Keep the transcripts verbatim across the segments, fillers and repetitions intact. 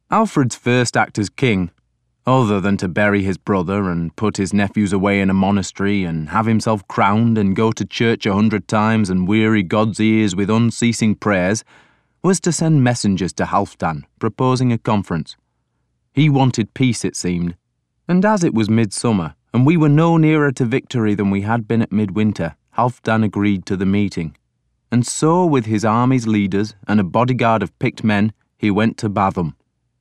Alfred's first act as king, other than to bury his brother and put his nephews away in a monastery and have himself crowned and go to church a hundred times and weary God's ears with unceasing prayers, was to send messengers to Halfdan proposing a conference. He wanted peace, it seemed, and as it was midsummer and we were no nearer to victory than we had been at midwinter, Halfdan agreed to the meeting. And so, with his army's leaders and a bodyguard of picked men, he went to Bathum.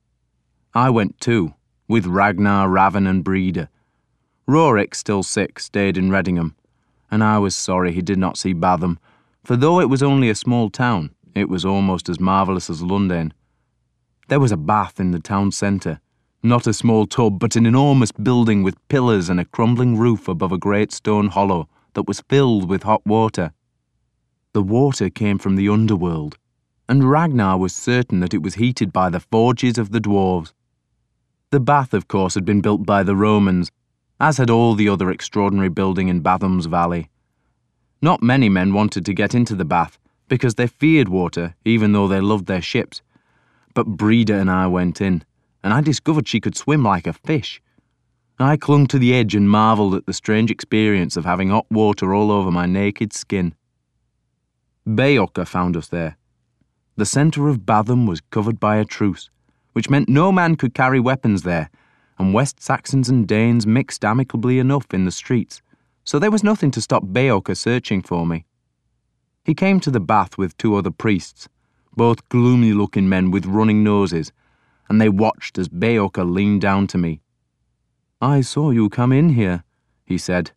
I went too, with Ragnar, Raven and Breda. Rorik, still sick, stayed in Redingham, and I was sorry he did not see Bathum, for though it was only a small town, it was almost as marvellous as London. There was a bath in the town centre, not a small tub, but an enormous building with pillars and a crumbling roof above a great stone hollow that was filled with hot water. The water came from the underworld, and Ragnar was certain that it was heated by the forges of the dwarves. The bath, of course, had been built by the Romans, as had all the other extraordinary building in Bathum's valley. Not many men wanted to get into the bath, because they feared water, even though they loved their ships. But Breda and I went in, and I discovered she could swim like a fish. I clung to the edge and marvelled at the strange experience of having hot water all over my naked skin. Beocca found us there. The centre of Bathum was covered by a truce, which meant no man could carry weapons there, and West Saxons and Danes mixed amicably enough in the streets, so there was nothing to stop Beocca searching for me. He came to the bath with two other priests, both gloomy-looking men with running noses, and they watched as Beocca leaned down to me. "I saw you come in here," he said.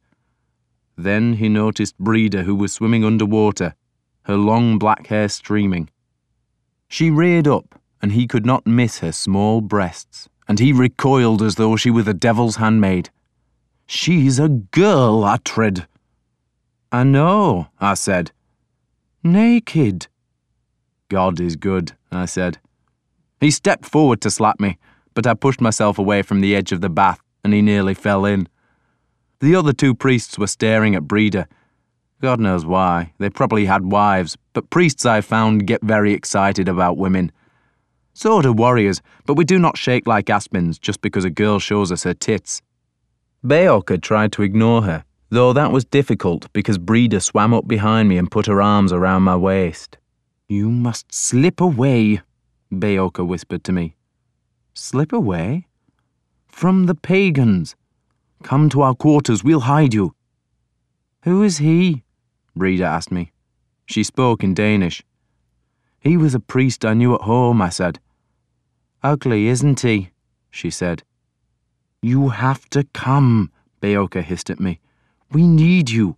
Then he noticed Breda, who was swimming underwater, her long black hair streaming. She reared up, and he could not miss her small breasts, and he recoiled as though she were the devil's handmaid. "She's a girl, Uhtred." "I know," I said. "Naked." "God is good," I said. He stepped forward to slap me, but I pushed myself away from the edge of the bath, and he nearly fell in. The other two priests were staring at Breda. God knows why. They probably had wives, but priests, I found, get very excited about women. So do warriors, but we do not shake like aspens just because a girl shows us her tits. Beocca tried to ignore her, though that was difficult because Breda swam up behind me and put her arms around my waist. "You must slip away," Beocca whispered to me. "Slip away?" "From the pagans. Come to our quarters, we'll hide you." "Who is he?" Breda asked me. She spoke in Danish. "He was a priest I knew at home," I said. "Ugly, isn't he?" she said. "You have to come," Beocca hissed at me. "We need you."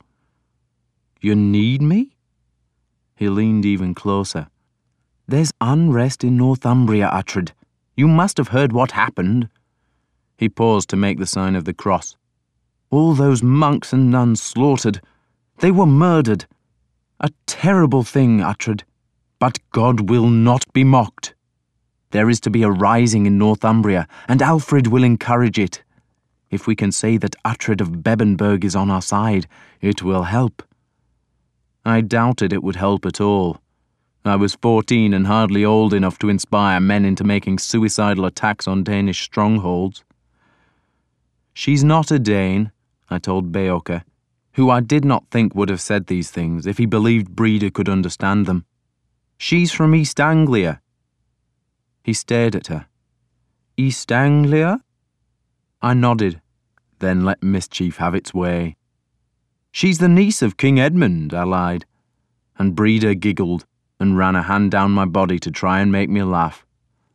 "You need me?" He leaned even closer. "There's unrest in Northumbria, Uhtred. You must have heard what happened." He paused to make the sign of the cross. "All those monks and nuns slaughtered. They were murdered. A terrible thing, Uhtred. But God will not be mocked. There is to be a rising in Northumbria, and Alfred will encourage it. If we can say that Uhtred of Bebbanburg is on our side, it will help." I doubted it would help at all. I was fourteen and hardly old enough to inspire men into making suicidal attacks on Danish strongholds. "She's not a Dane," I told Beocca, who I did not think would have said these things if he believed Breda could understand them. "She's from East Anglia." He stared at her. "East Anglia?" I nodded, then let mischief have its way. "She's the niece of King Edmund," I lied, and Breda giggled and ran a hand down my body to try and make me laugh.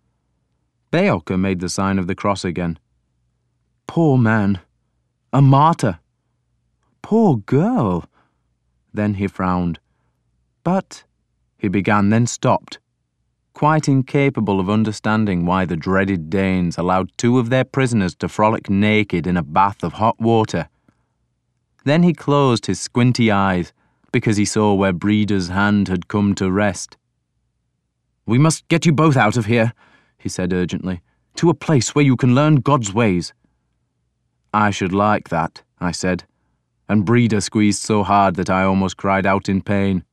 Beocca made the sign of the cross again. "Poor man. A martyr. Poor girl." Then he frowned. "But," he began, then stopped, quite incapable of understanding why the dreaded Danes allowed two of their prisoners to frolic naked in a bath of hot water. Then he closed his squinty eyes, because he saw where Breda's hand had come to rest. "We must get you both out of here," he said urgently, "to a place where you can learn God's ways." "I should like that," I said, and Breda squeezed so hard that I almost cried out in pain.